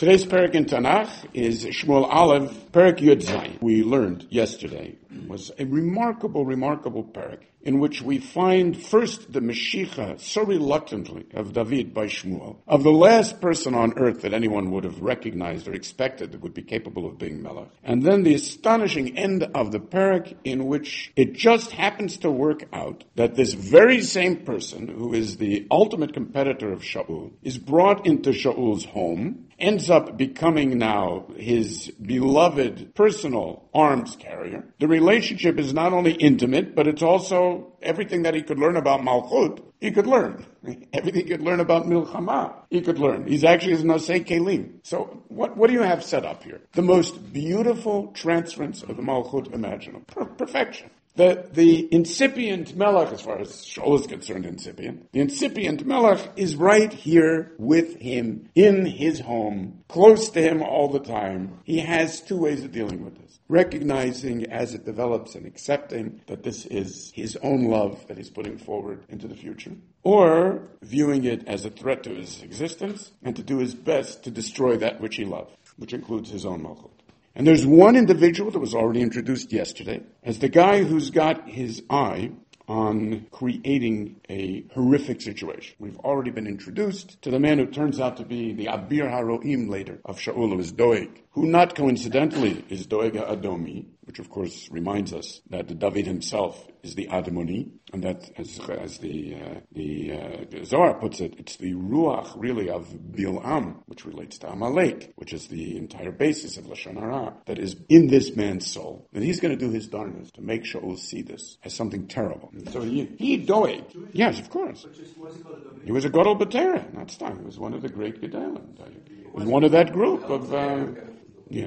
Today's parak in Tanakh is Shmuel Aleph, parak Yud Zayin. We learned yesterday was a remarkable parak in which we find first the Meshicha so reluctantly of David by Shmuel, of the last person on earth that anyone would have recognized or expected that would be capable of being Melech. And then the astonishing end of the parak in which it just happens to work out that this very same person, who is the ultimate competitor of Shaul, is brought into Shaul's home, ends up becoming now his beloved personal arms carrier. The relationship is not only intimate, but it's also everything that he could learn about Malchut, he could learn. Everything he could learn about Milchama, he could learn. He's actually his Nosei Kelim. So what do you have set up here? The most beautiful transference of the Malchut imaginable. Perfection. The incipient Melech, as far as Shaul is concerned, the incipient Melech is right here with him, in his home, close to him all the time. He has two ways of dealing with this. Recognizing as it develops and accepting that this is his own love that he's putting forward into the future, or viewing it as a threat to his existence and to do his best to destroy that which he loved, which includes his own Malchut. And there's one individual that was already introduced yesterday as the guy who's got his eye on creating a horrific situation. We've already been introduced to the man who turns out to be the Abir HaRo'im later of Shaul, who is Doeg, who not coincidentally is Doeg HaAdomi, which of course reminds us that David himself is the Admoni, and that as the Zohar puts it, it's the Ruach really of Bil'am, which relates to Amalek, which is the entire basis of Lashon Hara, that is in this man's soul. And he's going to do his darnest to make Shaul see this as something terrible. And so he Doeg. Yes, of course. He was a Gadol B'Torah, not Stam. He was one of the great Gedalim. He was one of that group of, yeah.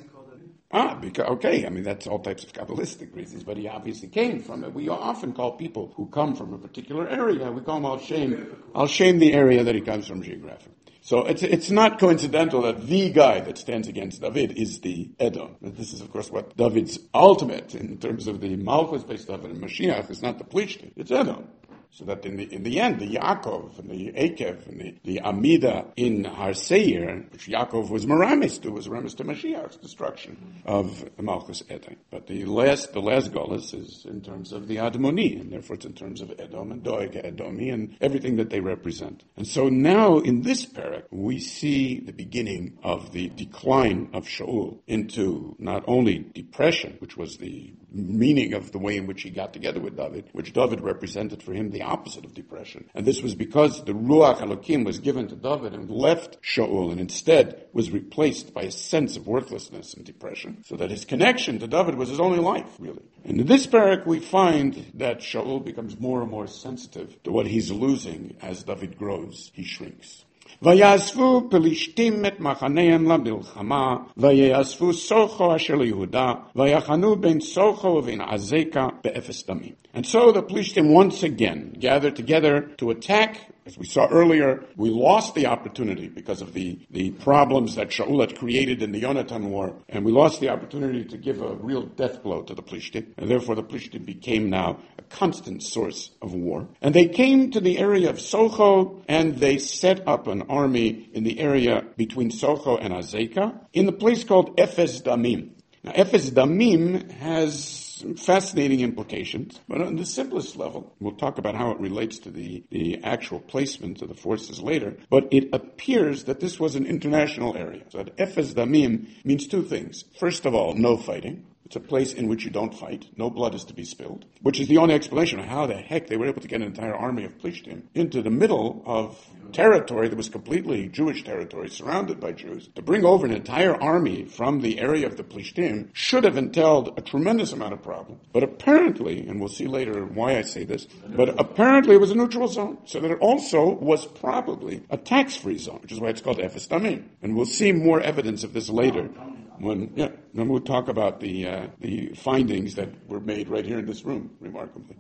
That's all types of Kabbalistic reasons, but he obviously came from it. We often call people who come from a particular area, we call them I'll shame the area that he comes from geographically. So it's not coincidental that the guy that stands against David is the Edom. This is, of course, what David's ultimate, in terms of the Malchus based David and Mashiach, is not the Plishtim, it's Edom. So that in the end, the Yaakov and the Akev and the Amida in Har Seir, which Yaakov was Meramis to, was Meramis to Mashiach's destruction of the Malchus Edom. But the last Golus is in terms of the Admoni, and therefore it's in terms of Edom and Doeg Edomi and everything that they represent. And so now in this parak, we see the beginning of the decline of Shaul into not only depression, which was the meaning of the way in which he got together with David, which David represented for him the opposite of depression. And this was because the Ruach Elokim was given to David and left Shaul and instead was replaced by a sense of worthlessness and depression, so that his connection to David was his only life, really. And in this parak we find that Shaul becomes more and more sensitive to what he's losing as David grows. He shrinks. ויאספו פלישתים את מחניהם למלחמה, ויאספו סוכו אשר ליהודה, ויחנו בין סוכו ובין עזקה באפס דמים. And so the Plishtim once again gathered together to attack. As we saw earlier, we lost the opportunity because of the problems that Shaul had created in the Yonatan war, and we lost the opportunity to give a real death blow to the Plishtim, and therefore the Plishtim became now a constant source of war. And they came to the area of Socho, and they set up an army in the area between Socho and Azekah, in the place called Ephes Damim. Now, Ephes Damim has fascinating implications, but on the simplest level, we'll talk about how it relates to the actual placement of the forces later, but it appears that this was an international area. So that Ephes Damim means two things. First of all, no fighting. It's a place in which you don't fight. No blood is to be spilled, which is the only explanation of how the heck they were able to get an entire army of Plishtim into the middle of territory that was completely Jewish territory, surrounded by Jews. To bring over an entire army from the area of the Plishtim should have entailed a tremendous amount of problem. But apparently, and we'll see later why I say this, but apparently it was a neutral zone, so that it also was probably a tax-free zone, which is why it's called Ephes Damim. And we'll see more evidence of this later. Then we'll talk about the findings that were made right here in this room, remarkably.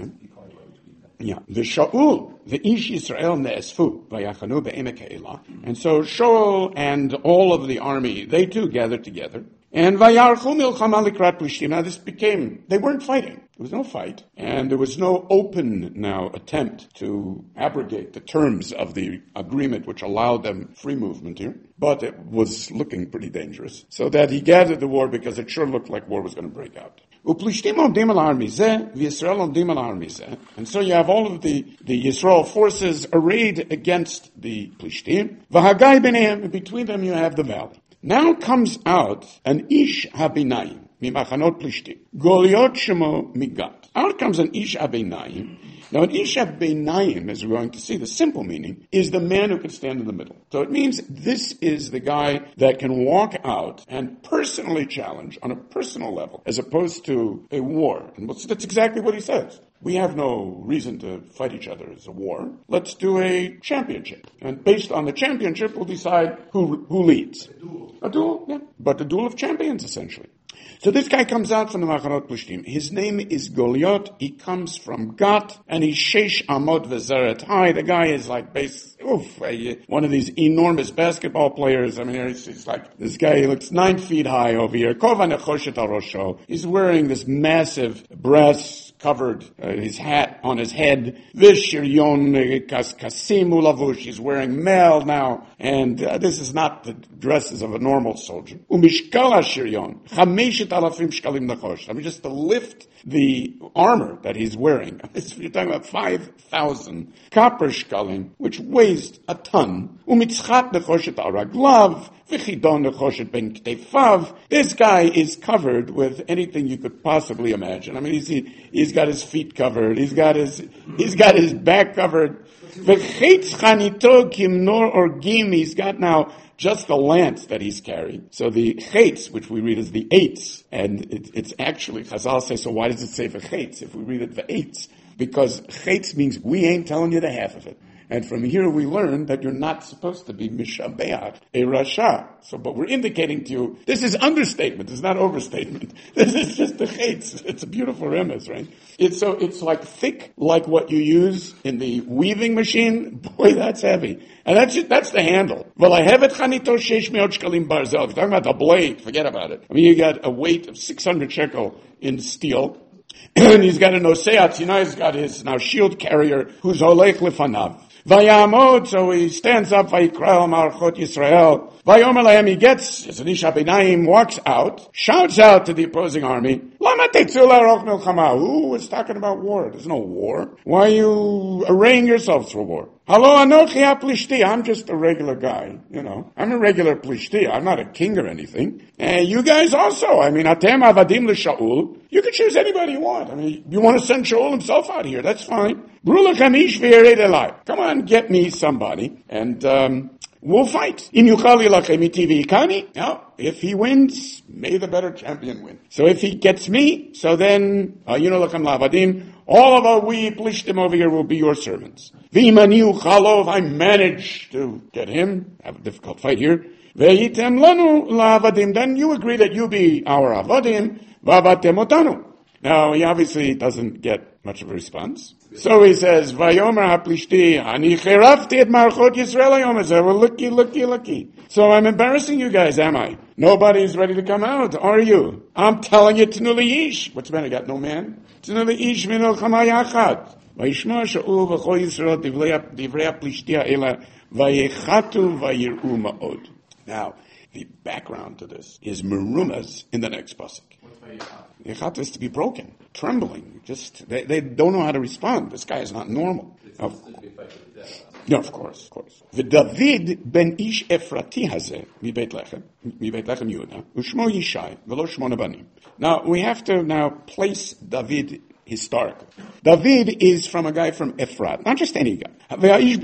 Yeah. The Shaul, the Ish Yisrael ne'esfu, vayachanu be'emek ha'elah. And so Shaul and all of the army, they too gathered together. And vayarchu milchama likrat Plishtim. Now this became, they weren't fighting. There was no fight, and there was no open now attempt to abrogate the terms of the agreement which allowed them free movement here, but it was looking pretty dangerous. So that he gathered the war because it sure looked like war was going to break out. And so you have all of the Yisrael forces arrayed against the Plishtim. And between them you have the valley. Now comes out an Ish Habinayim. Mimachanot Plishtim. Goliot Shemo Migat. Out comes an Ish Abeinayim. Now, an Ish Abeinayim, as we're going to see, the simple meaning, is the man who can stand in the middle. So it means this is the guy that can walk out and personally challenge on a personal level, as opposed to a war. And that's exactly what he says. We have no reason to fight each other as a war. Let's do a championship. And based on the championship, we'll decide who leads. A duel, yeah. But a duel of champions, essentially. So this guy comes out from the Machanot Plishtim. His name is Goliot. He comes from Gat, and he's Sheish Amot V'Zeret High. The guy is like one of these enormous basketball players. I mean, he's like, this guy, he looks 9 feet high over here. Kova Nechoshet Al Rosho. He's wearing this massive brass covered his hat on his head. Vishiryon Kasimu Lavush. He's wearing mail now, and this is not the dresses of a normal soldier. Umishkal Shiryon. I mean, just to lift the armor that he's wearing. You're talking about 5,000 copper shkalim, which weighs a ton. Umitzchat nechoshet al raglav, v'chidon nechoshet ben ktefav. This guy is covered with anything you could possibly imagine. I mean, he's got his feet covered. He's got his back covered. V'chetz chanito kimnor orgim. He's got now just the lance that he's carrying. So the chetz, which we read as the eights, and it's actually, Chazal say, so why does it say v'chetz if we read it the eights? Because chetz means we ain't telling you the half of it. And from here we learn that you're not supposed to be mishabeach, a rasha. So, but we're indicating to you, this is understatement, it's not overstatement. This is just the chetz. It's a beautiful remez, right? It's like thick, like what you use in the weaving machine. Boy, that's heavy. And that's the handle. Well, I have it chanito sheish meot shkalim barzel. If you're talking about the blade, forget about it. I mean, you got a weight of 600 shekel in steel. And he's got an oseat, he's got his now shield carrier, who's olech lefanav. Vayamod, so he stands up, Vayikral Marchot Yisrael. Vayomer lahem, he gets, as an Ish Abeinayim, walks out, shouts out to the opposing army, Lama tetzul ha'roch milchama. Who is talking about war? There's no war. Why are you arraying yourselves for war? Hello, Anochi HaPlishti. I'm just a regular guy, I'm a regular Plishti. I'm not a king or anything. And you guys also. I mean, Atem Avadim L'Shaul. You can choose anybody you want. I mean, you want to send Shaul himself out here, that's fine. Come on, get me somebody, and we'll fight. Now, if he wins, may the better champion win. So if he gets me, so then, all of our we Plishtim over here will be your servants. If I manage to get him, have a difficult fight here, then you agree that you be our avadim, v'avatem otanu. Now, he obviously doesn't get much of a response. So he says, Vayomer HaPlishti, Ani cherafti et marchot Yisrael hayom hazeh. Well, looky. So I'm embarrassing you guys, am I? Nobody's ready to come out, are you? I'm telling you, Tnu li'ish. What's the matter, got no man? Tnu li'ish min milchama yachad. Vayishma Shaul v'chol Yisrael divrei HaPlishti ha'ela, vayechatu vayir'u ma'od. Now, the background to this is merumas in the next pasuk. Yechat is to be broken, trembling. Just they don't know how to respond. This guy is not normal. No, of course. V'David ben Ish Efrati hazeh mi Beit Lechem Yehuda u'shmo Yishai v'lo shmona banim. Now we have to place David historical. David is from a guy from Efrat, not just any guy. This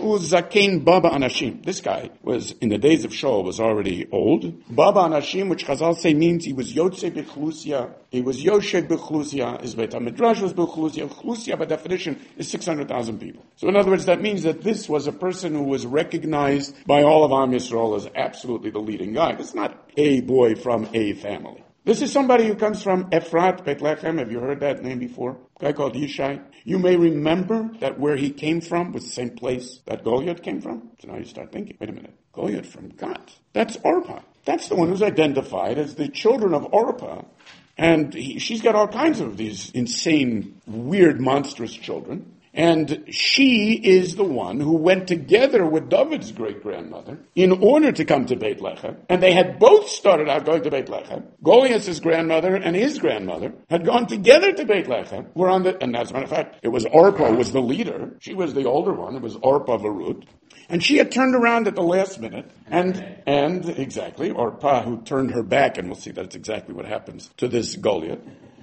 guy was, in the days of Shaul, was already old. Baba Anashim, which Chazal say means he was Yotze B'Chlusia. He was Yoshev B'Chlusia. His Beit HaMidrash was B'Chlusia. Chlusia, by definition, is 600,000 people. So in other words, that means that this was a person who was recognized by all of Am Yisrael as absolutely the leading guy. This is not a boy from a family. This is somebody who comes from Efrat, Beit Lechem. Have you heard that name before? A guy called Yishai. You may remember that where he came from was the same place that Goliath came from. So now you start thinking, wait a minute, Goliath from Gat. That's Orpah. That's the one who's identified as the children of Orpah And she's got all kinds of these insane, weird, monstrous children. And she is the one who went together with David's great-grandmother in order to come to Beit Lechem. And they had both started out going to Beit Lechem. Goliath's grandmother and his grandmother had gone together to Beit Lechem. And as a matter of fact, it was Orpah was the leader. She was the older one. It was Orpah Varut. And she had turned around at the last minute, and exactly, Orpah, who turned her back, and we'll see that's exactly what happens to this Goliath.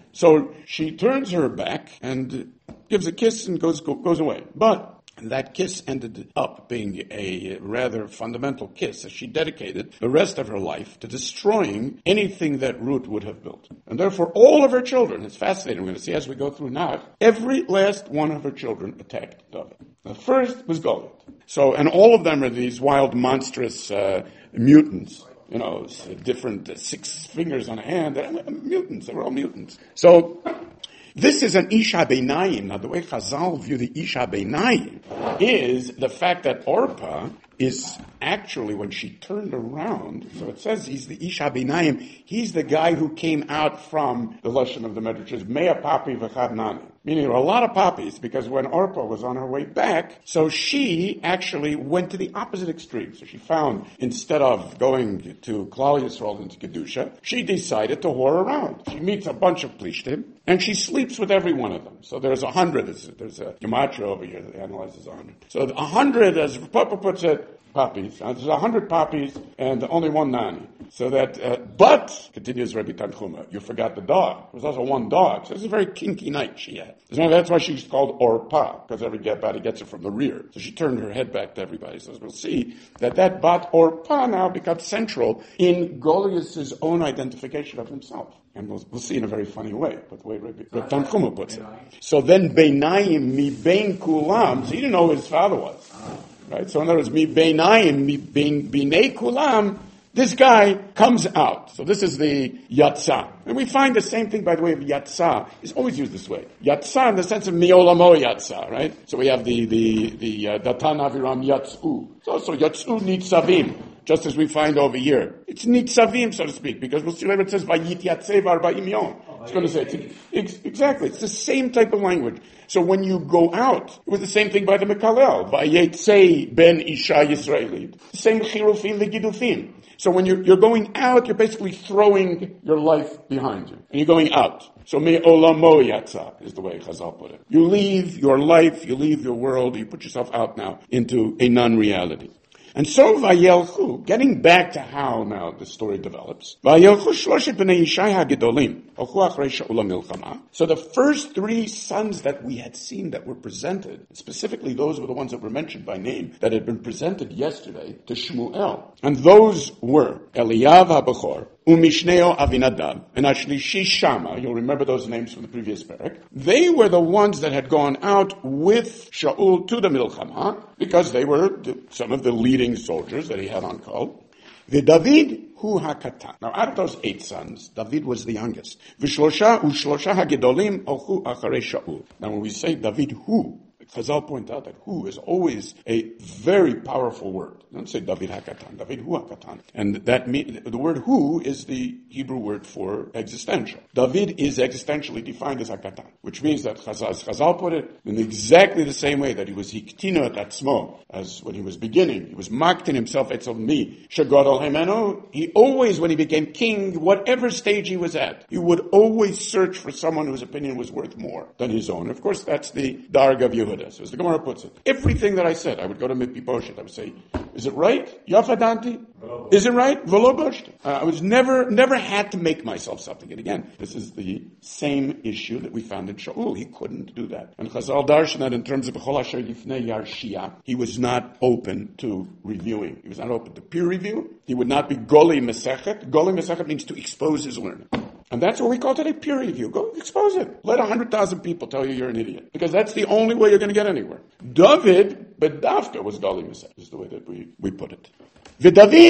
So she turns her back and gives a kiss and goes away. But that kiss ended up being a rather fundamental kiss, as she dedicated the rest of her life to destroying anything that Ruth would have built. And therefore, all of her children, it's fascinating, we're going to see as we go through now, every last one of her children attacked David. The first was Goliath. So, and all of them are these wild, monstrous mutants. Different 6 fingers on a hand. They're mutants. They were all mutants. So, this is an Isha Beinayim. Now, the way Chazal view the Isha Beinayim is the fact that Orpah is actually, when she turned around, so it says he's the Isha Beinayim, he's the guy who came out from the Lashon of the Medrash, Mea Papi V'chad Nani. Meaning there were a lot of poppies, because when Orpah was on her way back, so she actually went to the opposite extreme. So she found, instead of going to Klal Yisrael and to Kedusha, she decided to whore around. She meets a bunch of Plishtim, and she sleeps with every one of them. So there's 100, there's a gematria over here that analyzes 100. So 100, as Papa puts it, poppies. There's 100 poppies and only one nani. So that, but, continues Rabbi Tanchuma, you forgot the dog. There was also one dog. So it's a very kinky night she had. That's why she's called Orpah, because everybody gets it from the rear. So she turned her head back to everybody. So we'll see that bat Orpah now becomes central in Goliath's own identification of himself. And we'll see in a very funny way, but the way Rabbi Tanchuma puts it. So then Beinayim mi bein kulam, so he didn't know who his father was. Right? So in other words, mi beinayim, mi binei kulam, this guy comes out. So this is the Yatzah. And we find the same thing by the way of Yatzah. It's always used this way. Yatzah in the sense of miolamo Yatzah, right? So we have the Datan Aviram Yatzu. So also Yatzu Nitzavim, just as we find over here. It's Nitzavim, so to speak, because we'll see later it says Vayit Yatzev Arba'im Yom. It's going to say, exactly, it's the same type of language. So when you go out, it was the same thing by the Mekalel. Vayetzei ben Isha Yisraelit. Same chirufim v'gidufim. So when you're going out, you're basically throwing your life behind you. And you're going out. So me olamo yatsa is the way Chazal put it. You leave your life, you leave your world, you put yourself out now into a non-reality. And so Vayelchu, getting back to how now the story develops, Vayelchu shloshet b'nei Yishai hagedolim, alchu achrei Shaul hamilchama. So the first 3 sons that we had seen that were presented, specifically those were the ones that were mentioned by name, that had been presented yesterday to Shmuel. And those were Eliyav HaBechor, Umishneo Avinadab, and Ashlishi Shama. You'll remember those names from the previous parak. They were the ones that had gone out with Shaul to the Milchama, because they were some of the leading soldiers that he had on call. The David hu hakatan. Now, out of those 8 sons, David was the youngest. V'shlosha u'shlosha hagedolim alchu acharei Shaul. Now, when we say David hu, Chazal point out that hu is always a very powerful word. Don't say David HaKatan, David hu HaKatan. And that the word hu is the Hebrew word for existential. David is existentially defined as HaKatan, which means that Chazal put it in exactly the same way that he was hiktino at atzmo, as when he was beginning. He was maktin himself etzel mi, shegadol hemeno. He always, when he became king, whatever stage he was at, he would always search for someone whose opinion was worth more than his own. Of course, that's the Darg of Yehuda. So as the Gemara puts it, everything that I said, I would go to Mephibosheth. I would say, is it right? Yafadanti? Is it right? Voloboshti. I was never had to make myself something. And again, this is the same issue that we found in Shaul. He couldn't do that. And Chazal darshan that in terms of B'chol Asher Yifnei Yarshia, he was not open to reviewing. He was not open to peer review. He would not be Goli Mesechet. Goli Mesechet means to expose his learning. And that's what we call today peer review. Go expose it. Let 100,000 people tell you you're an idiot. Because that's the only way you're going to get anywhere. David, Bedavka was Gali Mesech, is the way that we put it. David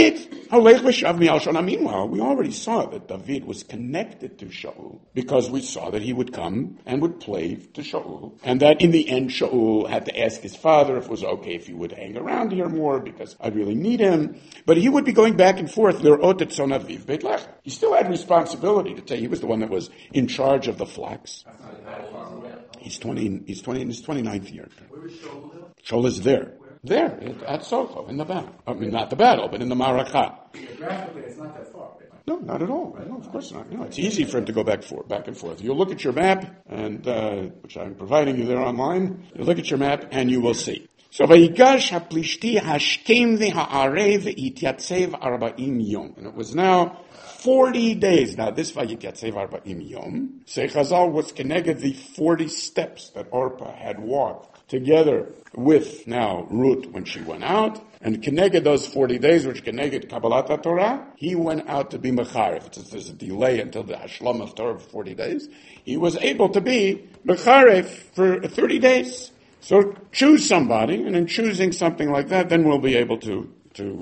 Meanwhile, we already saw that David was connected to Shaul because we saw that he would come and would play to Shaul, and that in the end Shaul had to ask his father if it was okay if he would hang around here more because I really need him. But he would be going back and forth. He still had responsibility to take. He was the one that was in charge of the flocks. He's 20 in his 29th year. Where is Shaul? Shaul is there. There, at Socho, in the battle. I mean, not the battle, but in the Maracah. Geographically, it's not that far. No, not at all. No, of course not. No, it's easy for him to go back and forth. You look at your map, and which I'm providing you there online. You look at your map, and you will see. So, Vayigash haplishti hashkem v'ha'arev v'ityatzeva 40 yom. And it was now 40 days. Now, this Vayityatzeva 40 yom, say Chazal was connected the 40 steps that Orpah had walked together with now Ruth when she went out, and connected those 40 days, which connected Kabbalat Torah, he went out to be Mecharef. Since there's a delay until the Hashlam of Torah for 40 days, he was able to be Mecharef for 30 days. So choose somebody, and in choosing something like that, then we'll be able to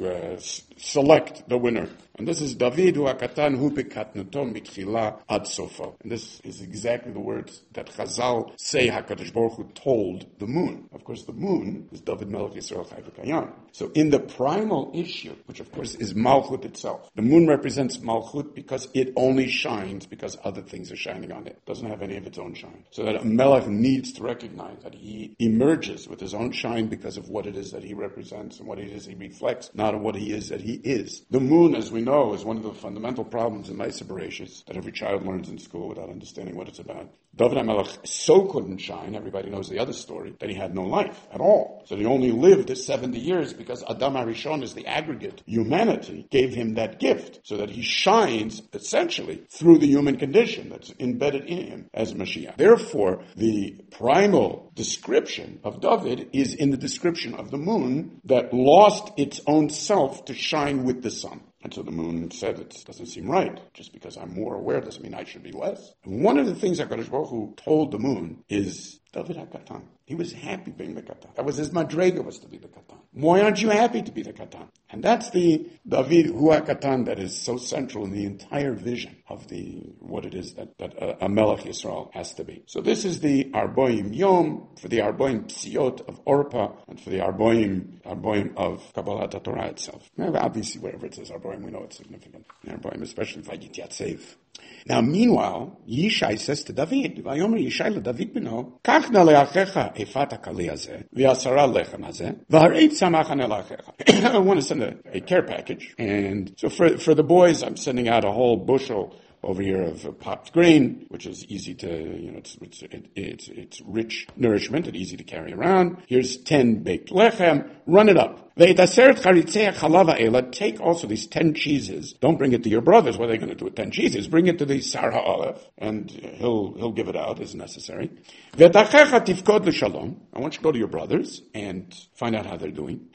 select the winner. And this is David hu hakatan hu bekatnuto mitchila ad sofo. And this is exactly the words that Chazal say HaKadosh Baruch Hu told the moon. Of course, the moon is David Melech Yisrael Chai v'Kayam. So in the primal issue, which of course is Malchut itself, the moon represents Malchut because it only shines because other things are shining on it. It doesn't have any of its own shine. So that a Melech needs to recognize that he emerges with his own shine because of what it is that he represents and what it is he reflects, not of what he is that he is. The moon, as we know, is one of the fundamental problems in Ma'aseh Bereshis that every child learns in school without understanding what it's about. David HaMelech so couldn't shine, everybody knows the other story, that he had no life at all. So he only lived 70 years because Adam HaRishon, is the aggregate humanity, gave him that gift, so that he shines essentially through the human condition that's embedded in him as Mashiach. Therefore, the primal description of David is in the description of the moon that lost its own self to shine with the sun. And so the moon said, it doesn't seem right. Just because I'm more aware doesn't mean I should be less. And one of the things that HaKadosh Baruch Hu told the moon is, David HaKatan. He was happy being the Katan. That was his madrega, was to be the Katan. Why aren't you happy to be the Katan? And that's the David hu hakatan that is so central in the entire vision of what it is that a Melech Yisrael has to be. So this is the Arboim Yom, for the Arboim Psiot of Orpah, and for the Arboim of Kabbalat Torah itself. Obviously, wherever it says Arboim, we know it's significant. Arboim, especially Vayityatzeva. Now, meanwhile, Yishai says to David, Vayomer Yishai leDavid beno, Kach na leachecha efat hakali hazeh, v'asara lechem hazeh, v'hareit samachan el achecha. I want to send a care package, and so for the boys, I'm sending out a whole bushel over here of popped grain, which is easy to, it's rich nourishment and easy to carry around. Here's 10 baked lechem, run it up. Take also these 10 cheeses. Don't bring it to your brothers. What are they going to do with 10 cheeses? Bring it to the Sar HaAleph, and he'll give it out as necessary. I want you to go to your brothers and find out how they're doing.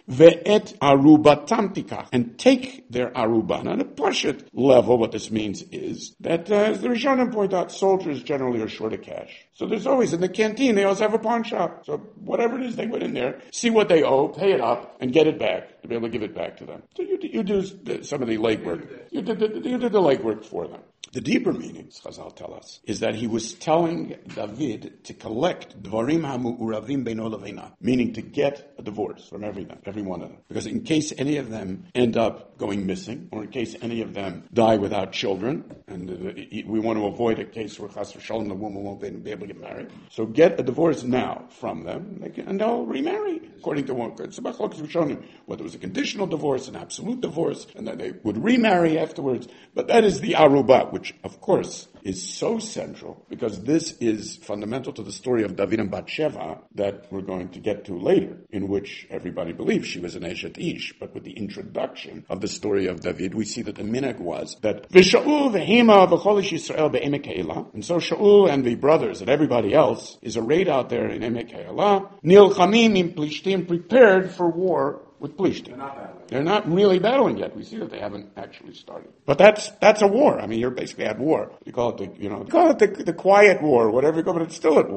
And take their aruba. Now, on a pashut level, what this means is that, as the Rishonim point out, soldiers generally are short of cash. So there's always, in the canteen, they also have a pawn shop. So whatever it is, they went in there, see what they owe, pay it up, and get it back, to be able to give it back to them. So you do some of the legwork. You did the legwork for them. The deeper meanings, Chazal tell us, is that he was telling David to collect dvarim hamu'uravim beino leveina, meaning to get a divorce from every one of them. Because in case any of them end up going missing, or in case any of them die without children, and we want to avoid a case where Chas v'shalom, the woman won't be able to get married. So get a divorce now from them, and they'll remarry, according to one. It's about Chas v'shalom, whether it was a conditional divorce, an absolute divorce, and then they would remarry afterwards. But that is the arubah, which of course is so central because this is fundamental to the story of David and Bathsheba that we're going to get to later, in which everybody believes she was an Eshet Ish. But with the introduction of the story of David, we see that the minhag was that V'Shaul v'Hema v'Cholish Yisrael be'emek Ha'elah, and so Shaul and the brothers and everybody else is arrayed out there in Emek Ha'elah, Nilchamim im Plishtim, prepared for war with Plishtim. They're not really battling yet. We see that they haven't actually started. But that's a war. I mean, you're basically at war. You call it the quiet war, whatever you call it, but it's still at war.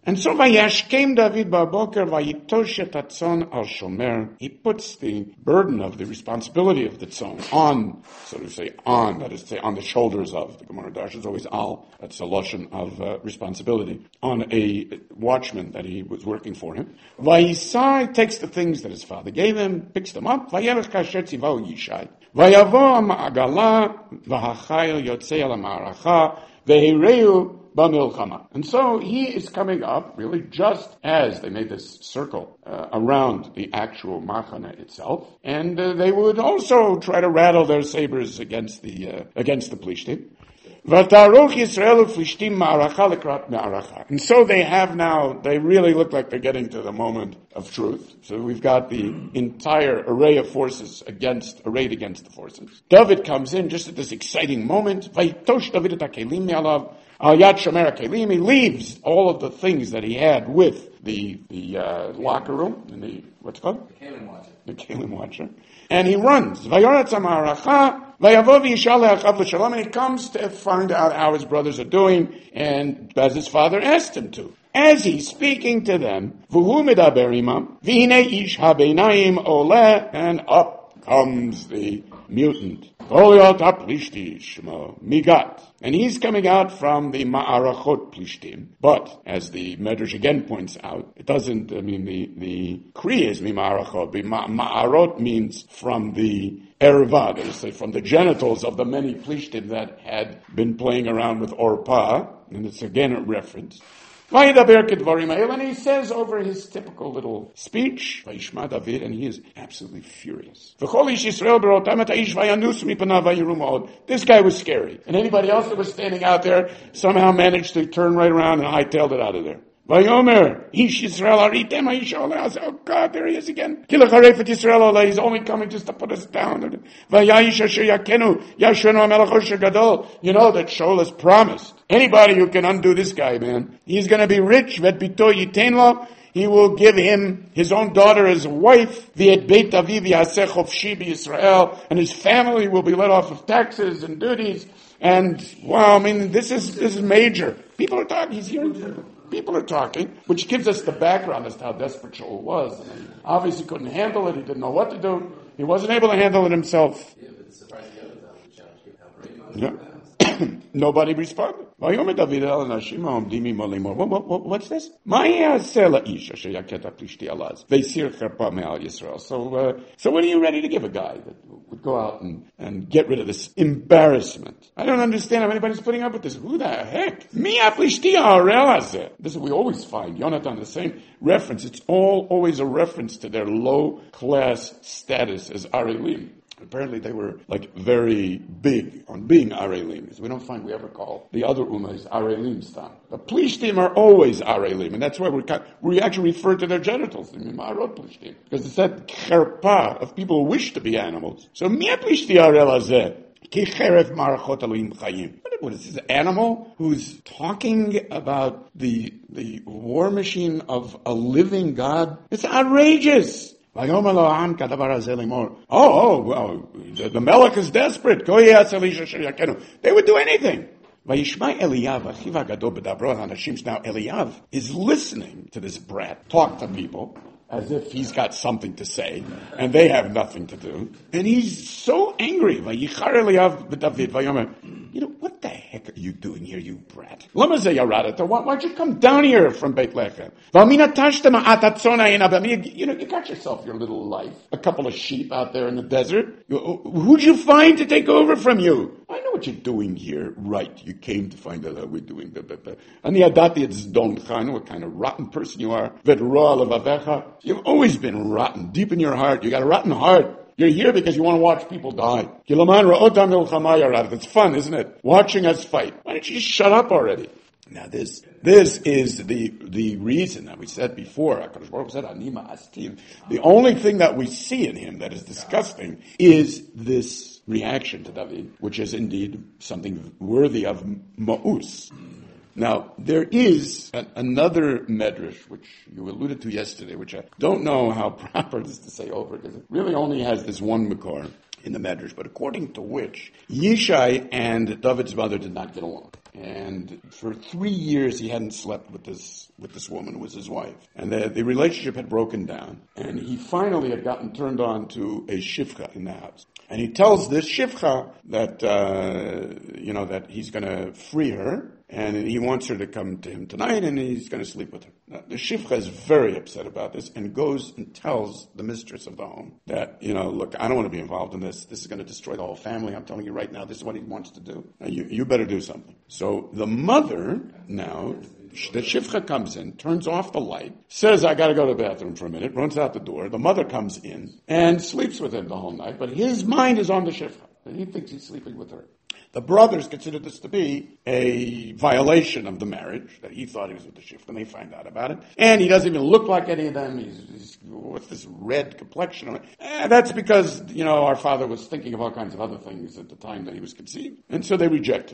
And so Vayashkem David Baboker Vayitosh et Hatzon al Shomer. He puts the burden of the responsibility of the tzon on, so to say, that is to say, on the shoulders of. The Gemara Darshan is always al. That's a loshon of responsibility on a watchman that he was working for him. Vayisai takes the things that his father gave him, picks them up. Vayelech kasher tzivau Yishai. Vayavo ma'agala v'hachayil yotzei al ma'aracha v'hereu. And so he is coming up, really, just as they made this circle around the actual machane itself, and they would also try to rattle their sabers against the Plishtim. And so they have now, they really look like they're getting to the moment of truth. So we've got the entire array of forces arrayed against the forces. David comes in just at this exciting moment. Al Yad Shomer HaKelim, he leaves all of the things that he had with the locker room, and what's it called? The Kelim Watcher. And he runs. And he comes to find out how his brothers are doing, and as his father asked him to. As he's speaking to them, and up comes the mutant. And he's coming out from the Ma'arachot Plishtim. But, as the Medrash again points out, it doesn't, the Kri is Ma'arachot. Ma'arot means from the Erva, that is to say, from the genitals of the many Plishtim that had been playing around with Orpah. And it's again a reference. And he says over his typical little speech, Vayishma David, and he is absolutely furious. This guy was scary. And anybody else that was standing out there somehow managed to turn right around and hightailed it out of there. Vayomer, Ish Yisrael Aritem, oh God, there he is again. Kilacharefet Yisrael, he's only coming just to put us down. Vayayish Asher Yakenu, Yashenu HaMelech Osher Gadol. You know that Shaul has promised. Anybody who can undo this guy, man, he's going to be rich. Vet Bito Yiten Lo. He will give him his own daughter as a wife. V'et Beit Aviv Yaseh Chofshi B'Yisrael. And his family will be let off of taxes and duties. And, wow, this is major. People are talking, he's hearing people are talking, which gives us the background as to how desperate Shaul was. And he obviously couldn't handle it. He didn't know what to do. He wasn't able to handle it himself. Yeah, but it's surprising the other challenge. Yeah. Nobody responded. What's this? So when are you ready to give a guy that would go out and get rid of this embarrassment? I don't understand how anybody's putting up with this. Who the heck? This is what we always find. Yonatan, the same reference. It's always a reference to their low-class status as Arelim. Apparently they were very big on being Arelim. We don't find we ever call the other Ummahs Arelim Stam. The Plishtim are always Arelim, and that's why we actually refer to their genitals, the Ma'arot Plishtim. Because it's that cherpa of people who wish to be animals. So, Mia Plishti Arel Hazeh. What is this animal who's talking about the war machine of a living God? It's outrageous. The Melech is desperate. They would do anything. Now Eliyav is listening to this brat talk to people as if he's got something to say, and they have nothing to do. And he's so angry. What the heck are you doing here, you brat? Why don't you come down here from Beit Lechem? You got yourself your little life. A couple of sheep out there in the desert. Who'd you find to take over from you? I know what you're doing here. Right, you came to find out how we're doing. And the Adati Zdon, I know what kind of rotten person you are. You've always been rotten, deep in your heart. You got a rotten heart. You're here because you want to watch people die. It's fun, isn't it? Watching us fight. Why don't you just shut up already? Now this is the reason that we said before. The only thing that we see in him that is disgusting is this reaction to David, which is indeed something worthy of ma'us. Now, there is another medrash, which you alluded to yesterday, which I don't know how proper it is to say over, because it really only has this one makor in the medrash, but according to which Yishai and David's mother did not get along. And for 3 years, he hadn't slept with this woman, who was his wife. And the relationship had broken down. And he finally had gotten turned on to a shivcha in the house. And he tells this shivcha that, that he's going to free her. And he wants her to come to him tonight, and he's going to sleep with her. Now, the shivcha is very upset about this and goes and tells the mistress of the home that, look, I don't want to be involved in this. This is going to destroy the whole family. I'm telling you right now, this is what he wants to do. Now, you better do something. So the mother now, the shivcha comes in, turns off the light, says, I got to go to the bathroom for a minute, runs out the door. The mother comes in and sleeps with him the whole night, but his mind is on the shivcha. And he thinks he's sleeping with her. The brothers considered this to be a violation of the marriage, that he thought he was with the shivcha, and they find out about it. And he doesn't even look like any of them. He's with this red complexion. That's because, our father was thinking of all kinds of other things at the time that he was conceived. And so they reject him.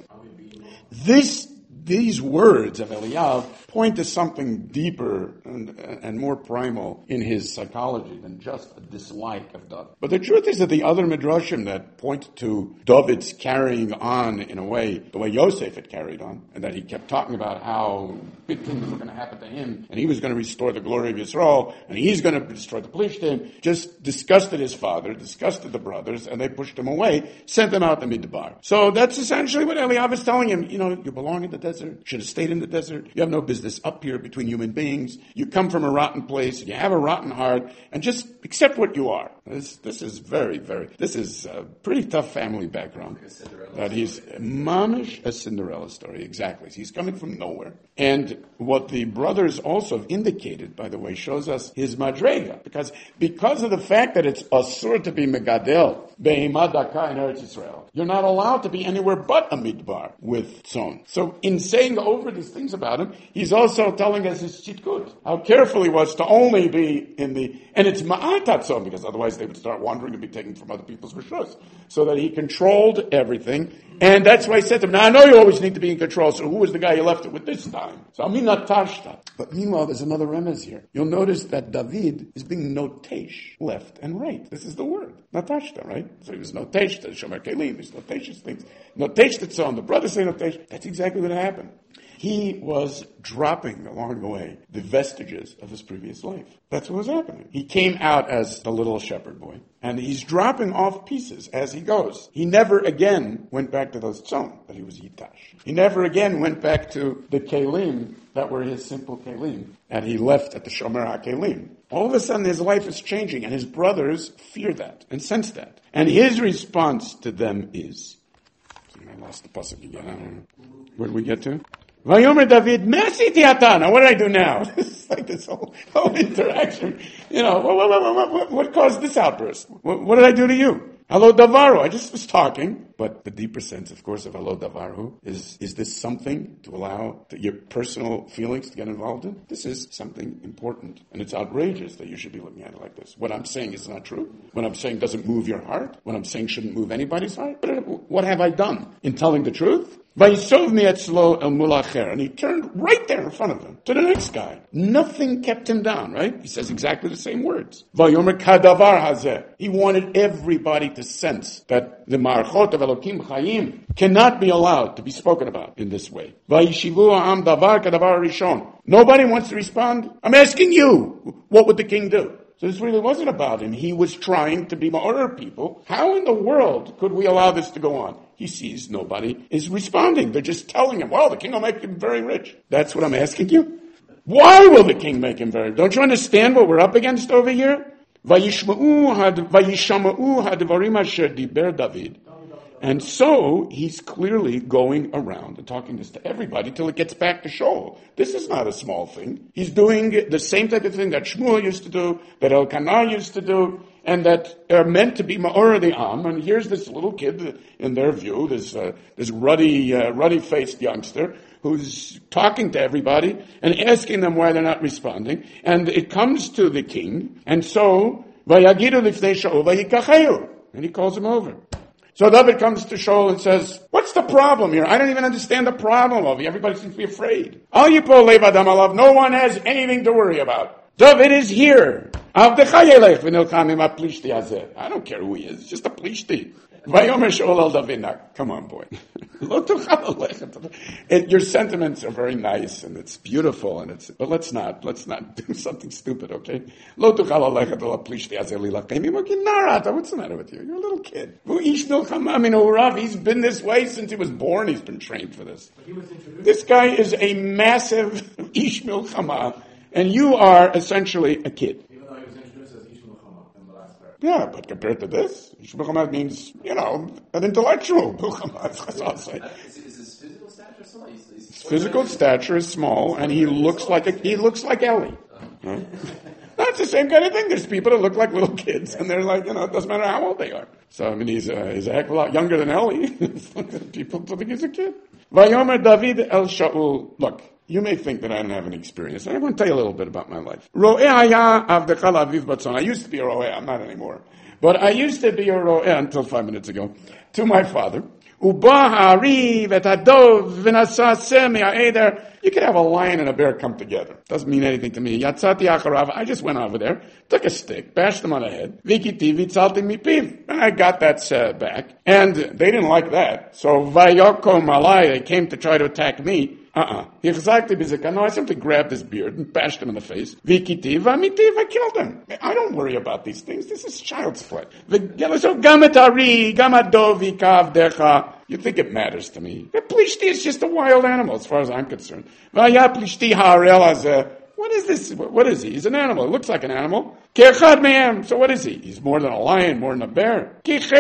These words of Eliyav point to something deeper and more primal in his psychology than just a dislike of David. But the truth is that the other midrashim that point to David's carrying on in a way, the way Yosef had carried on, and that he kept talking about how big things were going to happen to him, and he was going to restore the glory of Yisrael, and he's going to destroy the Plishtim, just disgusted his father, disgusted the brothers, and they pushed him away, sent them out to Midbar. So that's essentially what Eliyav is telling him. You belong in the desert. Should have stayed in the desert. You have no business up here between human beings. You come from a rotten place. You have a rotten heart, and just accept what you are. This is this is a pretty tough family background. That he's mamish a Cinderella story, exactly. He's coming from nowhere. And what the brothers also have indicated, by the way, shows us his madrega, because of the fact that it's asur to be megadel behemah daka in Eretz Yisrael. You're not allowed to be anywhere but a midbar with tzon. So in saying over these things about him, he's also telling us his chitkut, how careful he was to only be and it's ma'atat tzon, because otherwise they would start wandering and be taken from other people's rishos. So that he controlled everything. And that's why I said to him, now I know you always need to be in control, so who was the guy you left it with this time? So Amina Tashta. But meanwhile, there's another remez here. You'll notice that David is being notesh left and right. This is the word. Natashta, right? So he was notesh to Shomer Kelim, there's notetious things. Notesh to Tzon, the brothers say notesh. That's exactly what happened. He was dropping along the way the vestiges of his previous life. That's what was happening. He came out as the little shepherd boy, and he's dropping off pieces as he goes. He never again went back to those tzon that he was yitash. He never again went back to the kelim that were his simple kelim, and he left at the shomer hakelim. All of a sudden his life is changing, and his brothers fear that and sense that. And his response to them is, I lost the pasuk again. I don't know. Where did we get to? Vayomer David, Mesiti Atana. What did I do now? It's like this whole interaction. What caused this outburst? What did I do to you? Hello Davaru. I just was talking. But the deeper sense, of course, of Hello Davaru is this something to allow your personal feelings to get involved in? This is something important. And it's outrageous that you should be looking at it like this. What I'm saying is not true. What I'm saying doesn't move your heart. What I'm saying shouldn't move anybody's heart. But what have I done in telling the truth? Vayisov mi'etzlo el mulacher, and he turned right there in front of him to the next guy. Nothing kept him down, right? He says exactly the same words. Vayomer kadavar hazeh. He wanted everybody to sense that the marachot of Elokim Chayim cannot be allowed to be spoken about in this way. Vayishivu ha'am davar kadavar rishon. Nobody wants to respond. I'm asking you, what would the king do? So this really wasn't about him. He was trying to be ma'orer people. How in the world could we allow this to go on? He sees nobody is responding. They're just telling him, well, the king will make him very rich. That's what I'm asking you. Why will the king make him very rich? Don't you understand what we're up against over here? Vayishama'u hadvarim asher diber David. And so he's clearly going around and talking this to everybody till it gets back to Shaul. This is not a small thing. He's doing the same type of thing that Shmuel used to do, that Elkanah used to do, and that are meant to be ma'or the am. And here's this little kid, in their view, this ruddy-faced youngster who's talking to everybody and asking them why they're not responding. And it comes to the king, and so vayagidu lifnei Shaul vayikachayu, and he calls him over. So David comes to Shaul and says, what's the problem here? I don't even understand the problem of you. Everybody seems to be afraid. Al yipol lev adam alav. No one has anything to worry about. David is here. I don't care who he is. It's just a plishti. Vayomer Shaul al David. Now, come on, boy. Your sentiments are very nice and it's beautiful but let's not do something stupid, okay? What's the matter with you? You're a little kid. He's been this way since he was born. He's been trained for this. This guy is a massive Ish Milchama, and you are essentially a kid. Even though he was introduced as Ish Milchama in the last part. Yeah, but compared to this, Ish Milchama means, an intellectual Milchama. Is his physical stature small? His physical stature is small, and he looks like Ellie. Right? That's the same kind of thing. There's people that look like little kids, and they're like, it doesn't matter how old they are. So, he's a heck of a lot younger than Ellie. People think he's a kid. Vayomer David el Shaul. Look, you may think that I don't have any experience. I want to tell you a little bit about my life. I used to be a ro'eh, I'm not anymore. But I used to be a ro'eh until 5 minutes ago to my father. You could have a lion and a bear come together. Doesn't mean anything to me. I just went over there, took a stick, bashed him on the head. And I got that back. And they didn't like that. So they came to try to attack me. No, I simply grabbed his beard and bashed him in the face. I killed him. I don't worry about these things. This is child's play. You think it matters to me. Plishti is just a wild animal as far as I'm concerned. What is this? What is he? He's an animal. It looks like an animal. So what is he? He's more than a lion, more than a bear.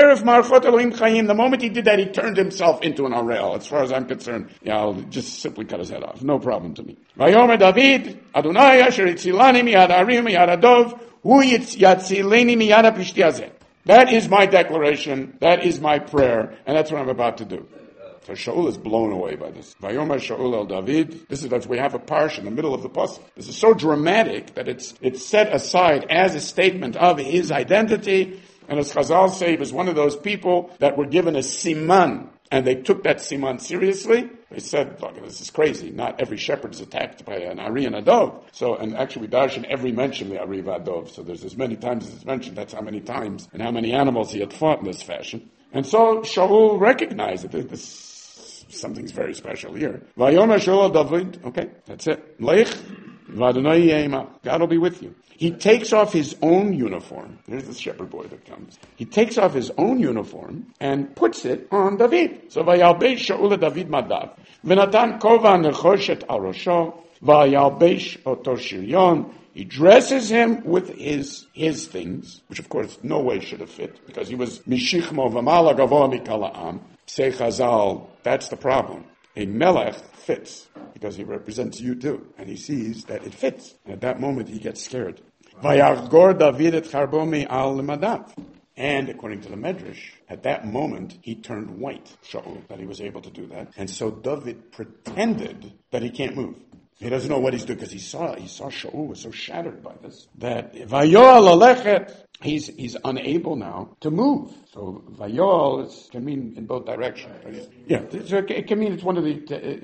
The moment he did that, he turned himself into an arel. As far as I'm concerned, I'll just simply cut his head off. No problem to me. Vayomer David, Adonai asher yitzilani miyad arim miyad adov, hu yatzileni miyad plishti hazeh. That is my declaration. That is my prayer. And that's what I'm about to do. So Shaul is blown away by this. Vayomer Shaul el David. We have a parsha in the middle of the pasuk. This is so dramatic that it's set aside as a statement of his identity. And as Chazal say, he was one of those people that were given a siman. And they took that siman seriously. They said, look, this is crazy. Not every shepherd is attacked by an Ari and a dove. And actually we darshan every mention the Ari v'adov. So there's as many times as it's mentioned. That's how many times and how many animals he had fought in this fashion. And so Shaul recognized that something's very special here. Vayomer Shaul David. Okay, that's it. Lech v'Adonai yema. God will be with you. He takes off his own uniform. Here's the shepherd boy that comes. He takes off his own uniform and puts it on David. So vayalbesh Shaul David madav. V'natan kova nechoshet al rosho. Vayalbesh oto shiryon. He dresses him with his things, which of course no way should have fit, because he was mishichmo v'mala gavoa mikala'am. Say Chazal, that's the problem. A melech fits, because he represents you too. And he sees that it fits. And at that moment he gets scared. Vayargor David et charbomi al madav. And according to the Medrash, at that moment he turned white, Shaul, that he was able to do that. And so David pretended that he can't move. He doesn't know what he's doing because he saw Shaul was so shattered by this that Vayol alechet, he's unable now to move. So Vayol can mean in both directions. Yeah, so it can mean it's one of the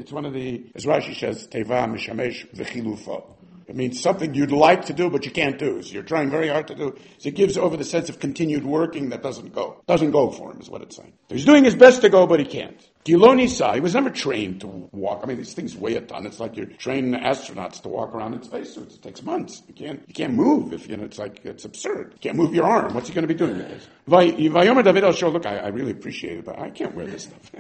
as Rashi says teva mishamesh v'chilufo. It means something you'd like to do, but you can't do. So you're trying very hard to do. So it gives over the sense of continued working that doesn't go. Doesn't go for him, is what it's saying. So he's doing his best to go, but he can't. Giloni Sa, he was never trained to walk. These things weigh a ton. It's like you're training astronauts to walk around in spacesuits. It takes months. You can't move if, it's absurd. You can't move your arm. What's he going to be doing with this? Vayomer David al Shaul, look, I really appreciate it, but I can't wear this stuff.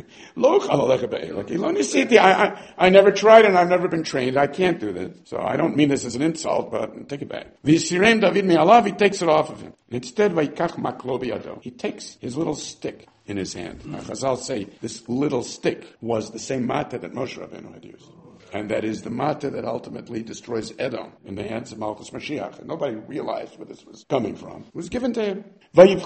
I never tried and I've never been trained. I can't do this. So I don't mean this as an insult, but take it back. V'sirem David me'alav, he takes it off of him. Instead, vayikach maklo biyado. He takes his little stick in his hand. Chazal say this little stick was the same mateh that Moshe Rabbeinu had used. And that is the mateh that ultimately destroys Edom in the hands of Malchus Mashiach. And nobody realized where this was coming from. It was given to him.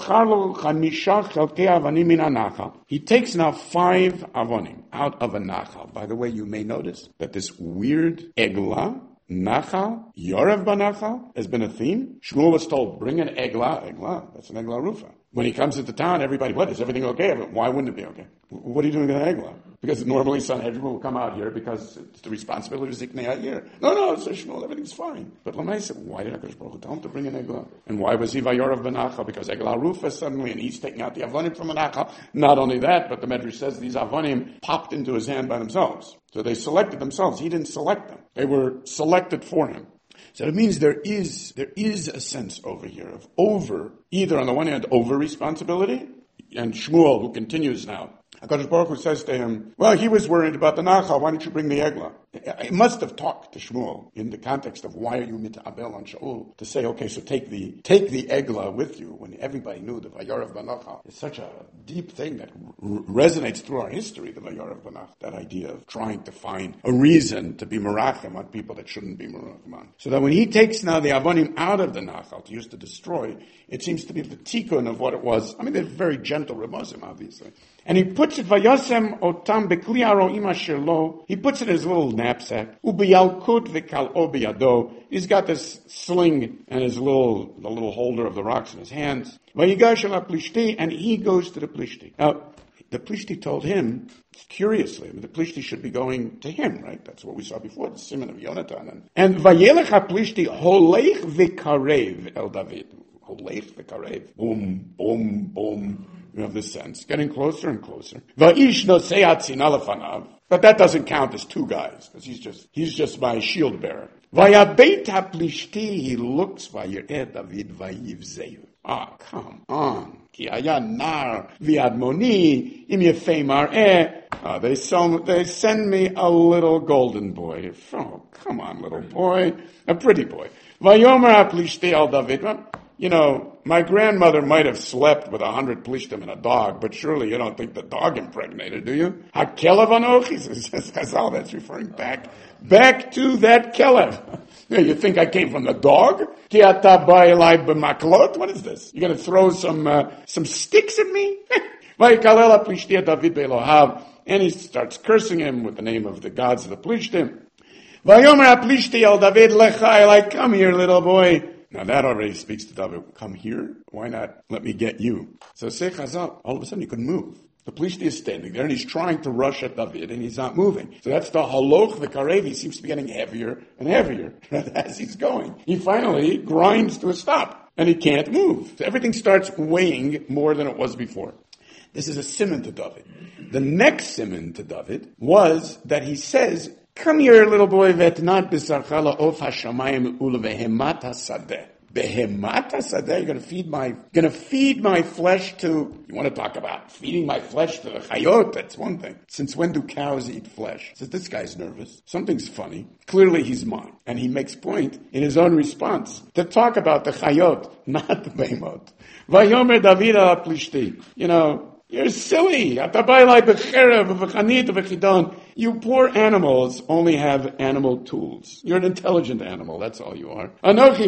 He takes now 5 avonim out of a nachal. By the way, you may notice that this weird eglah, Nachal, Yorev Banachal, has been a theme. Shmuel was told, bring an eglah. Eglah, that's an eglah rufa. When he comes into town, everybody, what, is everything okay? Why wouldn't it be okay? What are you doing with an eglah? Because normally Sanhedrin will come out here because it's the responsibility of Ziknei Ha'ir. No, so Shmuel, everything's fine. But Lamai said, why did HaKadosh Baruch Hu tell him to bring an Eglah? And why was he Vayorav Benachal? Because Eglah Rufa suddenly, and he's taking out the Avonim from Benachal. Not only that, but the Medrash says these Avonim popped into his hand by themselves. So they selected themselves. He didn't select them. They were selected for him. So it means there is a sense over here of either on the one hand, over responsibility, and Shmuel, who continues now, HaKadosh Baruch Hu says to him, well, he was worried about the Nachal, why don't you bring the Eglah? He must have talked to Shmuel in the context of why are you mit'abel on Shaul, to say, okay, so take the Eglah with you, when everybody knew the Vayorav Benachal. It's such a deep thing that resonates through our history, the Vayorav Benachal, that idea of trying to find a reason to be merachem on people that shouldn't be merachem on. So that when he takes now the Avonim out of the Nachal to use to destroy, it seems to be the tikkun of what it was. I mean, they're very gentle Rebbeim, obviously. And he puts it, Vayosem otam bekli haroim asher lo. He puts it in his little knapsack. Ubiyalkut v'kal obiyado. He's got this sling and the little holder of the rocks in his hands. Vayigash al Plishti, and he goes to the Plishti. Now, the Plishti told him, curiously, the Plishti should be going to him, right? That's what we saw before, the Simon of Yonatan. And Vayelech ha-Plishti holeich v'karev el David. Holeich v'karev. Boom, boom, boom. You have this sense, getting closer and closer. Va'ish nosei atzina lefanav. But that doesn't count as two guys, because he's just my shield bearer. Vayabeit ha-Plishti, he looks, vayireh David vayivzeu. Ah, come on. Ki haya nar v'admoni im yefei mar'eh. They send me a little golden boy. Oh, come on, little boy. A pretty boy. Vayomer ha-Plishti al David. You know, my grandmother might have slept with 100 plishtim and a dog, but surely you don't think the dog impregnated, do you? Ha-kelev anochi, says Chazal, that's referring back to that kelev. You think I came from the dog? Ki ata ba elai b'maklot? What is this? You're going to throw some sticks at me? Vayikalel ha-Plishti David be'Elohav, and he starts cursing him with the name of the gods of the plishtim. Vayomer ha-Plishti el David lecha elai, come here, little boy. Now that already speaks to David. Come here? Why not let me get you? So say Chazal, all of a sudden he couldn't move. The Plishti is standing there and he's trying to rush at David and he's not moving. So that's the haloch, the karev. He seems to be getting heavier and heavier as he's going. He finally grinds to a stop and he can't move. So everything starts weighing more than it was before. This is a siman to David. The next siman to David was that he says, come here, little boy, vetnat b'sarchala of hashamayim ulevehemat hasadeh. Behemat hasadeh, you're gonna feed my flesh to, you want to talk about feeding my flesh to the chayot, that's one thing. Since when do cows eat flesh? Says, this guy's nervous. Something's funny. Clearly he's mine. And he makes point in his own response to talk about the chayot, not the behemot. Vayomer David al Plishti. You know, you're silly. You poor animals only have animal tools. You're an intelligent animal. That's all you are.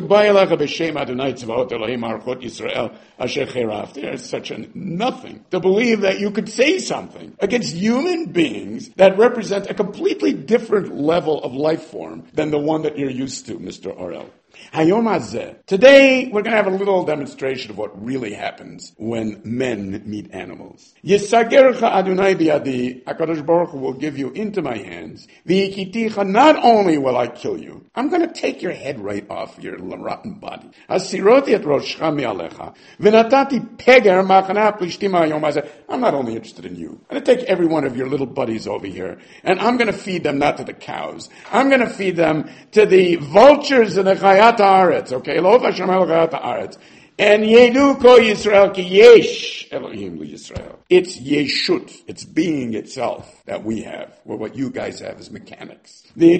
There's such a nothing to believe that you could say something against human beings that represent a completely different level of life form than the one that you're used to, Mr. Orel. Today, we're going to have a little demonstration of what really happens when men meet animals. Yisagercha Adonai biyadi, HaKadosh Baruch Hu will give you into my hands. V'yikiticha, not only will I kill you, I'm going to take your head right off your rotten body. Asiroti et roshcha mi'alecha, v'natati peger machana plishtim hayom hazeh. I'm not only interested in you. I'm going to take every one of your little buddies over here, and I'm going to feed them not to the cows. I'm going to feed them to the vultures and the chayat haaretz. Okay, lo Hashem el chayat haaretz. And yedu ko Yisrael ki yesh Elohim li Yisrael. It's yeshut. It's being itself that we have. Well, what you guys have is mechanics. We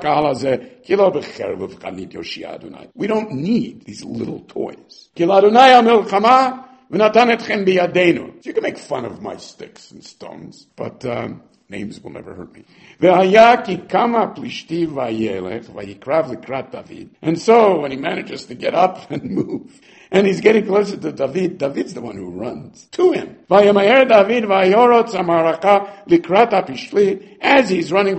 don't need these little toys. So you can make fun of my sticks and stones, but names will never hurt me. And so when he manages to get up and move, and he's getting closer to David, David's the one who runs to him. As he's running,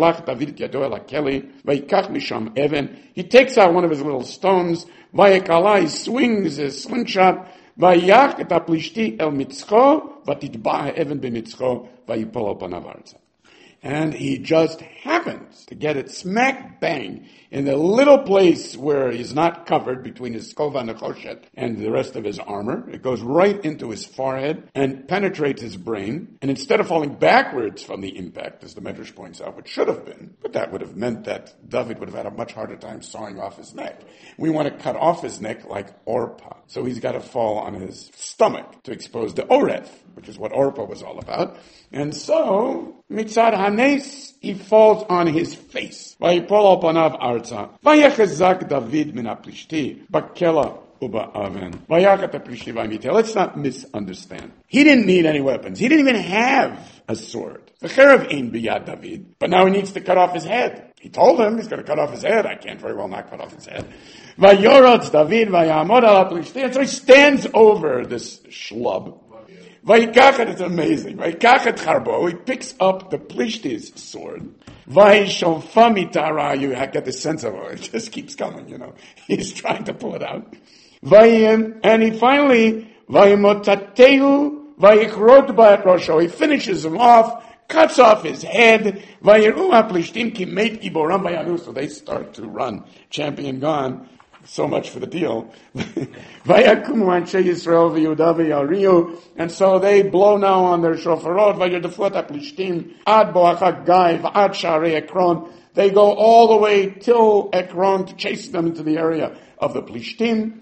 he takes out one of his little stones, he swings his slingshot, ויח את הפלישתי אל מצחו, ותטבע האבן במצחו, ויפול על פניו ארצה. And he just happens to get it smack bang in the little place where he's not covered between his kova nechoshet and the rest of his armor. It goes right into his forehead and penetrates his brain. And instead of falling backwards from the impact, as the Medrash points out, which should have been, but that would have meant that David would have had a much harder time sawing off his neck. We want to cut off his neck like Orpah. So he's got to fall on his stomach to expose the Oreth, which is what Orpah was all about. And so, mitzad hanes, he falls on his face. Vayipol panav arza. Vayechezak David min haplishti, bakela uba aven. Vayachat haplishti vaymiteh. Let's not misunderstand. He didn't need any weapons. He didn't even have a sword. The cherev ein biyad David. But now he needs to cut off his head. He told him he's going to cut off his head. I can't very well not cut off his head. Vayorotz David vayamod al haplishti. And so he stands over this shlub. Vayikachet, it's amazing. Vayikachet charbo, he picks up the Plishti's sword. Vayishofam mitara, you get the sense of it. It just keeps coming, He's trying to pull it out. Vayim, and he finally, vayimotateu, vayichrot ba'akrosho, he finishes him off, cuts off his head. Vayiru haplishtim ki meit giboram vayanu, so they start to run. Champion gone. So much for the deal. And so they blow now on their shofarot. They go all the way till Ekron to chase them into the area of the Plishtim.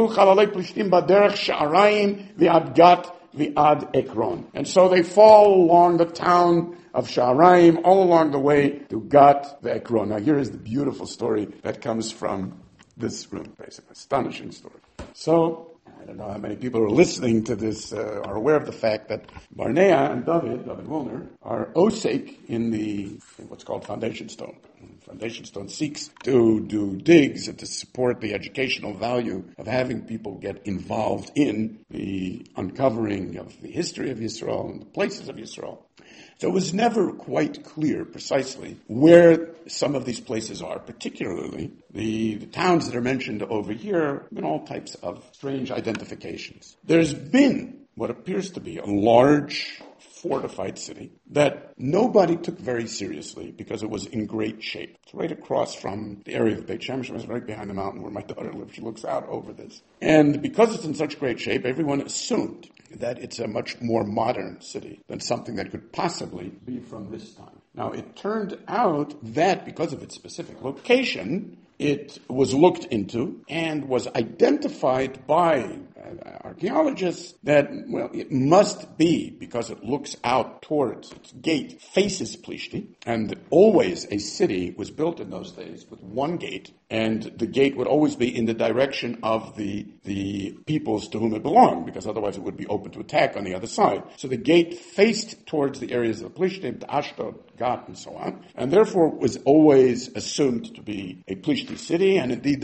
And so they fall along the town of Sha'araim, all along the way to Gat the Ekron. Now here is the beautiful story that comes from this room, basically. Astonishing story. So, I don't know how many people are listening to this, are aware of the fact that Barnea and David Wilner, are osek in what's called Foundation Stone. Foundation Stone seeks to do digs and to support the educational value of having people get involved in the uncovering of the history of Yisrael and the places of Yisrael. So it was never quite clear precisely where some of these places are, particularly the towns that are mentioned over here, have been all types of strange identifications. There's been what appears to be a large fortified city that nobody took very seriously because it was in great shape. It's right across from the area of Beit Shemesh. It's right behind the mountain where my daughter lives. She looks out over this. And because it's in such great shape, everyone assumed that it's a much more modern city than something that could possibly be from this time. Now, it turned out that because of its specific location, it was looked into and was identified by archaeologists that, well, it must be because it looks out towards its gate, faces Plishti, and always a city was built in those days with one gate, and the gate would always be in the direction of the peoples to whom it belonged, because otherwise it would be open to attack on the other side. So the gate faced towards the areas of Plishtim, to Ashdod, Gat, and so on, and therefore was always assumed to be a Plishti city, and indeed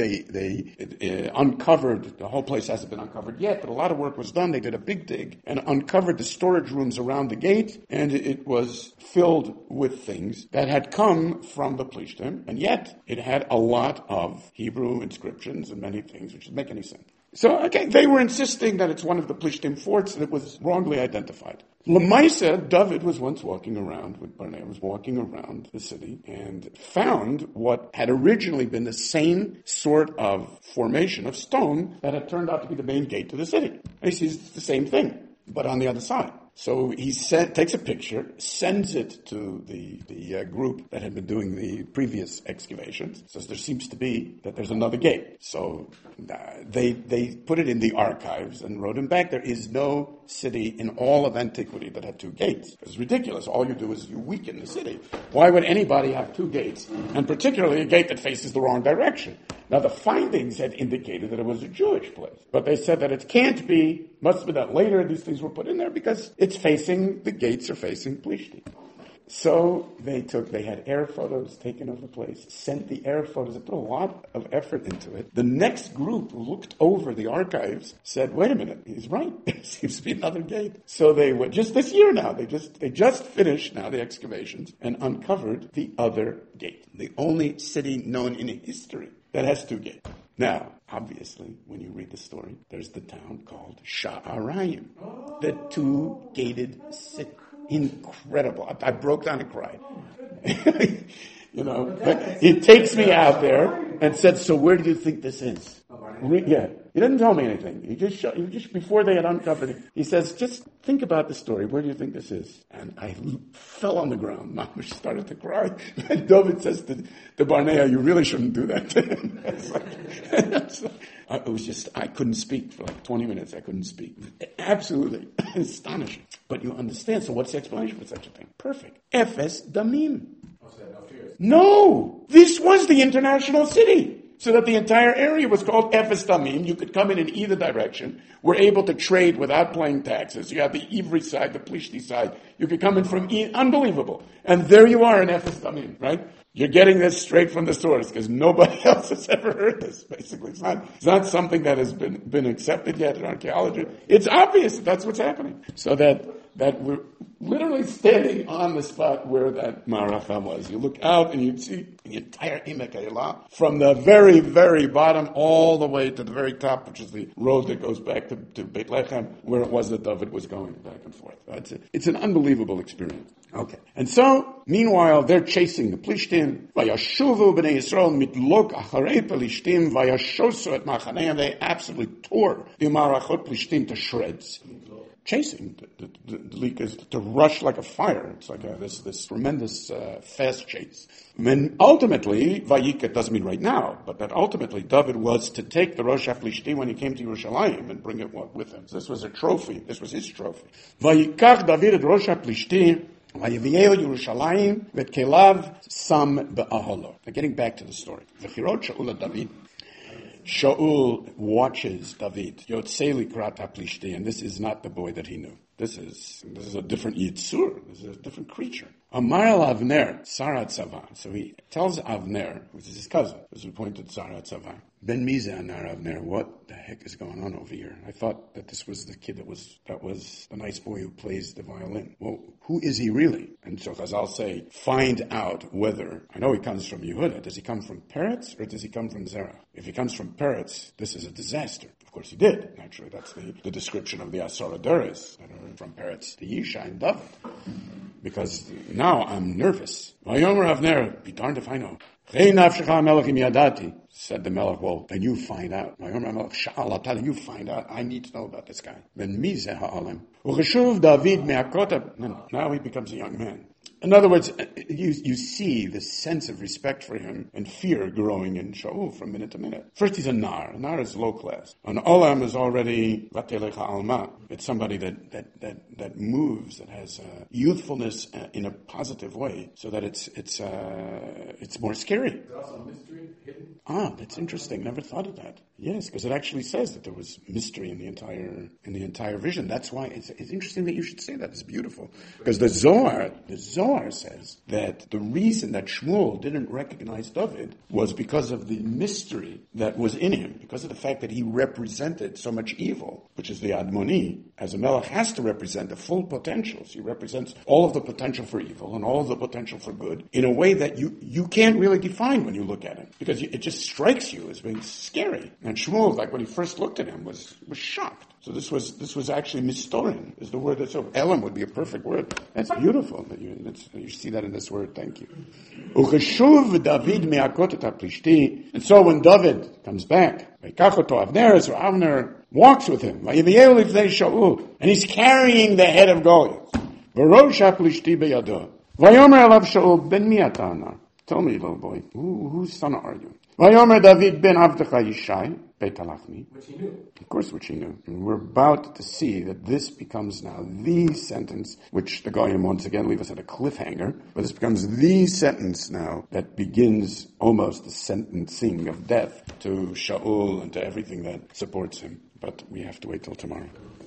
they uncovered, the whole place hasn't been uncovered yet, but a lot of work was done. They did a big dig and uncovered the storage rooms around the gate, and it was filled with things that had come from the Plishtim, and yet it had a lot of Hebrew inscriptions and many things which didn't make any sense. So again, they were insisting that it's one of the Plishtim forts that was wrongly identified. Lemaisa, David was once walking around with Barnea, was walking around the city and found what had originally been the same sort of formation of stone that had turned out to be the main gate to the city. And he sees the same thing, but on the other side. So he takes a picture, sends it to the group that had been doing the previous excavations. Says there seems to be that there's another gate. So they put it in the archives and wrote him back. There is no city in all of antiquity that had two gates. It's ridiculous. All you do is you weaken the city. Why would anybody have two gates? And particularly a gate that faces the wrong direction. Now the findings had indicated that it was a Jewish place. But they said that it can't be, must be that later these things were put in there because it's facing, the gates are facing Plishti. So they had air photos taken of the place, sent the air photos, they put a lot of effort into it. The next group looked over the archives, said, wait a minute, he's right, there seems to be another gate. So they went, just this year now, they just finished now the excavations and uncovered the other gate. The only city known in history that has two gates. Now, obviously, when you read the story, there's the town called Sha'araim, the two-gated city. Incredible. I broke down and cried. But he takes me out there and said, so where do you think this is? Yeah. He didn't tell me anything. He just before they had uncovered it, he says, just think about the story. Where do you think this is? And I fell on the ground. Mamash started to cry. And David says to Barnea, you really shouldn't do that to him. It was just, I couldn't speak for like 20 minutes. I couldn't speak. Absolutely astonishing. But you understand. So what's the explanation for such a thing? Perfect. Efes Damim. No! This was the international city. So that the entire area was called Efes Damim. You could come in either direction. We're able to trade without paying taxes. You have the Ivri side, the Plishti side. You could come in from unbelievable. And there you are in Efes Damim, right? You're getting this straight from the source because nobody else has ever heard this, basically. It's not something that has been accepted yet in archaeology. It's obvious that's what's happening. So that we're literally standing on the spot where that Ma'aracha was. You look out and you'd see the entire Emek Eilah from the very, very bottom all the way to the very top, which is the road that goes back to Beit Lechem, where it was that David was going back and forth. It's an unbelievable experience. Okay. And so, meanwhile, they're chasing the Plishtim. Vayashuvu b'nei Yisrael mitlok acharei Plishtim vayashosu et machaneim. They absolutely tore the Marachot Plishtim to shreds. Chasing. The leak is to rush like a fire. It's like this tremendous fast chase. And ultimately, Vayiket doesn't mean right now, but that ultimately David was to take the Rosh HaPlishtim when he came to Yerushalayim and bring it with him. So this was a trophy. This was his trophy. Vayikach David et Rosh HaPlishtim Vayiviel Yerushalayim vet kelav sam be'aholo. Now getting back to the story. V'chirot Shaul David. Shaul watches David. Yotzei likrat haPlishti, and this is not the boy that he knew. This is a different Yitzur. This is a different creature. Amar al Avner, Sarat Tzava. So he tells Avner, which is his cousin, who's appointed Sarat Tzava. Ben Miza anar Avner, what the heck is going on over here? I thought that this was the kid that was the nice boy who plays the violin. Well, who is he really? And so Chazal say, find out whether, I know he comes from Yehuda, does he come from Peretz or does he come from Zerah? If he comes from Peretz, this is a disaster. Of course he did. Naturally, that's the description of the Asara Doris, that are from Peretz to Yisha and David. Because now I'm nervous. Vayomer Avner, be darned if I know. Said the Melech, well, then you find out. You find out. I need to know about this guy. Now he becomes a young man. In other words, you see the sense of respect for him and fear growing in Shaul from minute to minute. First, he's a nar. A nar is low class. An olam is already vatelecha alma. It's somebody that moves, that has youthfulness in a positive way, so that it's more scary. Is there also a mystery hidden? That's interesting. Never thought of that. Yes, because it actually says that there was mystery in the entire vision. That's why it's interesting that you should say that. It's beautiful. Because the Zohar says that the reason that Shmuel didn't recognize David was because of the mystery that was in him, because of the fact that he represented so much evil, which is the Admoni. As a Melech has to represent the full potentials. He represents all of the potential for evil and all of the potential for good in a way that you can't really define when you look at him, because it just strikes you as being scary. And Shmuel, like when he first looked at him, was shocked. So this was actually mistorin, is the word that's so. Elam would be a perfect word. That's beautiful. You see that in this word. Thank you. And so when David comes back, Avner walks with him, and he's carrying the head of Goliath. Tell me, little boy, whose son are you? Vayomer David ben Avdecha Yishai, Beit Halachmi. Which he knew. Of course, which he knew. And we're about to see that this becomes now the sentence, which the Goyim once again leave us at a cliffhanger, but this becomes the sentence now that begins almost the sentencing of death to Shaul and to everything that supports him. But we have to wait till tomorrow.